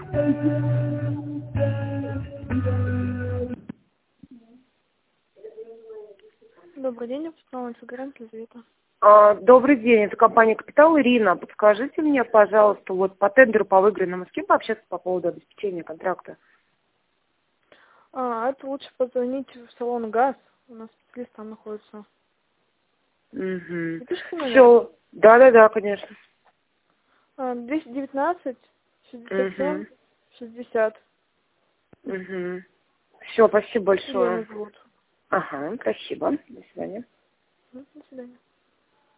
Добрый день, я позвонила Инстаграм, Елизавета. Добрый день, это компания «Капитал». Ирина, подскажите мне, пожалуйста, вот по тендеру по выигранному, с кем пообщаться по поводу обеспечения контракта? Это лучше позвонить в салон «ГАЗ». У нас специалист там находится. Угу. Запишите номер. Все, да, конечно. 219 67 60. Угу. Все, спасибо Елена большое. зовут. Ага, спасибо. До свидания. До свидания.